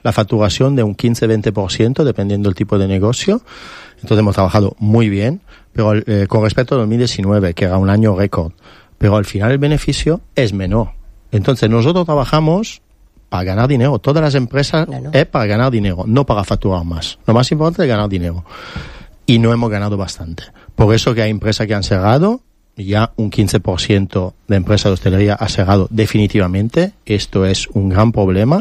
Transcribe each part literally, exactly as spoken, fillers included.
la facturación de un quince a veinte por ciento, dependiendo del tipo de negocio. Entonces hemos trabajado muy bien, pero eh, con respecto a dos mil diecinueve, que era un año récord, pero al final el beneficio es menor. Entonces nosotros trabajamos para ganar dinero. Todas las empresas claro. es para ganar dinero, no para facturar más. Lo más importante es ganar dinero. Y no hemos ganado bastante. Por eso que hay empresas que han cerrado, ya un quince por ciento de empresas de hostelería ha cerrado definitivamente. Esto es un gran problema.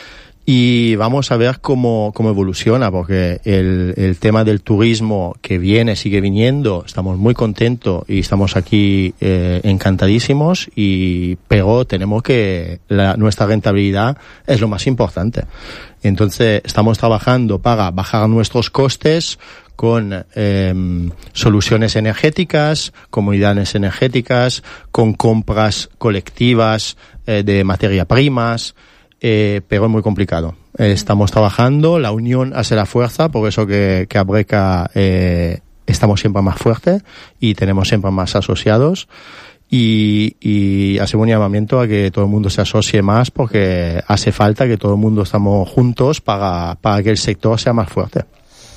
Y vamos a ver cómo, cómo evoluciona, porque el, el tema del turismo que viene, sigue viniendo, estamos muy contentos y estamos aquí eh, encantadísimos, y, pero tenemos que, la, nuestra rentabilidad es lo más importante. Entonces, estamos trabajando para bajar nuestros costes con eh, soluciones energéticas, comunidades energéticas, con compras colectivas eh, de materia primas, Eh, pero es muy complicado. Eh, estamos trabajando, la unión hace la fuerza, por eso que, que a Breca eh, estamos siempre más fuertes y tenemos siempre más asociados, y, y hacemos un llamamiento a que todo el mundo se asocie más, porque hace falta que todo el mundo estamos juntos para, para que el sector sea más fuerte.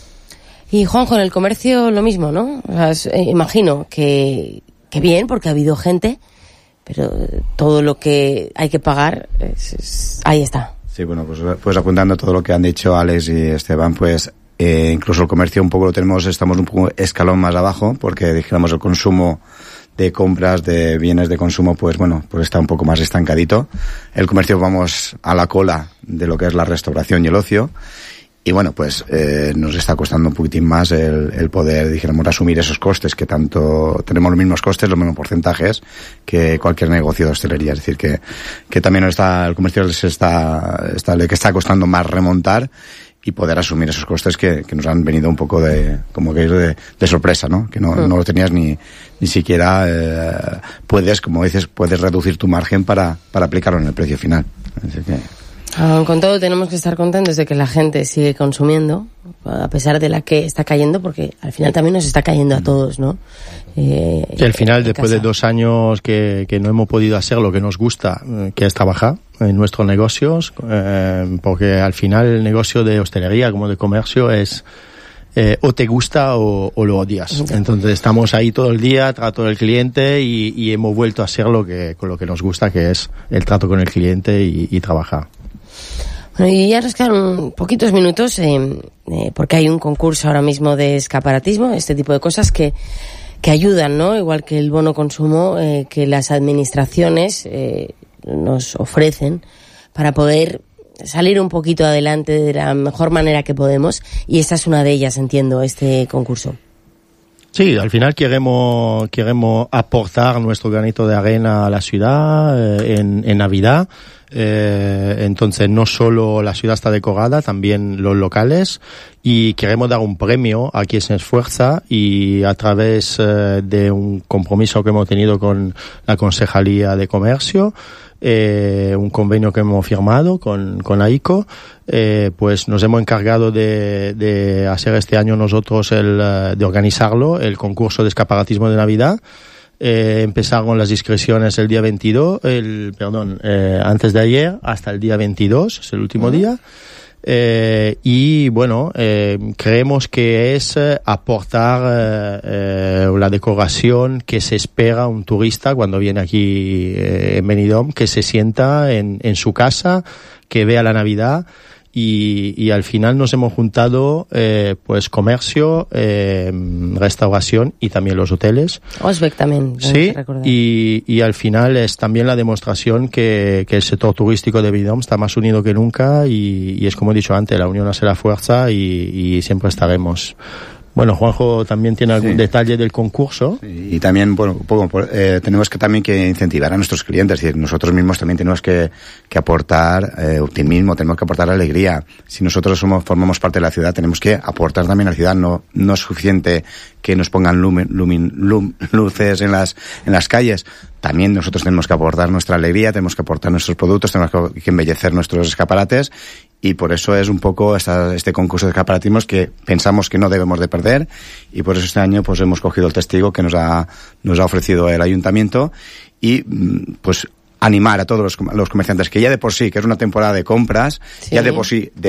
Y Juanjo, en el comercio lo mismo, ¿no? O sea, es, eh, imagino que, que bien, porque ha habido gente, pero todo lo que hay que pagar, es, es, ahí está. Sí, bueno, pues, pues apuntando todo lo que han dicho Alex y Esteban, pues eh, incluso el comercio un poco lo tenemos, estamos un poco escalón más abajo, porque dijéramos el consumo de compras de bienes de consumo, pues bueno, pues está un poco más estancadito. El comercio vamos a la cola de lo que es la restauración y el ocio. Y bueno, pues eh, nos está costando un poquitín más el, el poder, dijéramos, asumir esos costes, que tanto tenemos los mismos costes, los mismos porcentajes que cualquier negocio de hostelería. Es decir, que, que también está, el comercio les está, está, le que está costando más remontar y poder asumir esos costes que, que nos han venido un poco de, como que de, de sorpresa, ¿no? Que no, mm. no lo tenías ni, ni siquiera, eh, puedes, como dices, puedes reducir tu margen para, para aplicarlo en el precio final. Así que, Ah, con todo tenemos que estar contentos de que la gente sigue consumiendo, a pesar de la que está cayendo, porque al final también nos está cayendo a todos, ¿no? Eh, y al final, después casa. de dos años que, que no hemos podido hacer lo que nos gusta, eh, que es trabajar en nuestros negocios, eh, porque al final el negocio de hostelería como de comercio es eh, o te gusta o, o lo odias. Entonces estamos ahí todo el día, trato del cliente, y, y hemos vuelto a hacer lo que, con lo que nos gusta, que es el trato con el cliente y, y trabajar. Bueno, y ya nos quedan poquitos minutos, eh, eh, porque hay un concurso ahora mismo de escaparatismo, este tipo de cosas que, que ayudan, ¿no? Igual que el bono consumo, eh, que las administraciones eh, nos ofrecen para poder salir un poquito adelante de la mejor manera que podemos, y esta es una de ellas, entiendo, este concurso. Sí, al final queremos, queremos aportar nuestro granito de arena a la ciudad eh, en, en Navidad. Eh, entonces no solo la ciudad está decorada, también los locales, y queremos dar un premio a quien se esfuerza, y a través eh, de un compromiso que hemos tenido con la Concejalía de Comercio, eh, un convenio que hemos firmado con, con A I C O, eh, pues nos hemos encargado de, de hacer este año nosotros el, de organizarlo, el concurso de escaparatismo de Navidad. Eh, empezaron las inscripciones el día veintidós, el, perdón, eh, antes de ayer, hasta el día veintidós, es el último uh-huh. día. Eh, y bueno, eh, creemos que es eh, aportar eh, eh, la decoración que se espera un turista cuando viene aquí eh, en Benidorm, que se sienta en, en su casa, que vea la Navidad. Y, y al final nos hemos juntado eh, pues comercio, eh, restauración y también los hoteles. Osbeck también. Sí, y, y al final es también la demostración que, que el sector turístico de Benidorm está más unido que nunca, y, y es como he dicho antes, la unión hace la fuerza, y, y siempre estaremos. Bueno, Juanjo también tiene algún sí. detalle del concurso. Sí, y también, bueno, un poco, eh, tenemos que también que incentivar a nuestros clientes. Es decir, nosotros mismos también tenemos que, que aportar eh, optimismo, tenemos que aportar alegría. Si nosotros somos, formamos parte de la ciudad, tenemos que aportar también a la ciudad. No, no es suficiente que nos pongan lumen, lumin, lum, luces en las, en las calles. También nosotros tenemos que aportar nuestra alegría, tenemos que aportar nuestros productos, tenemos que, que embellecer nuestros escaparates, y por eso es un poco esta, este concurso de escaparatismos que pensamos que no debemos de perder, y por eso este año pues hemos cogido el testigo que nos ha, nos ha ofrecido el ayuntamiento, y pues animar a todos los, los comerciantes que ya de por sí, que es una temporada de compras, sí. ya de por sí... De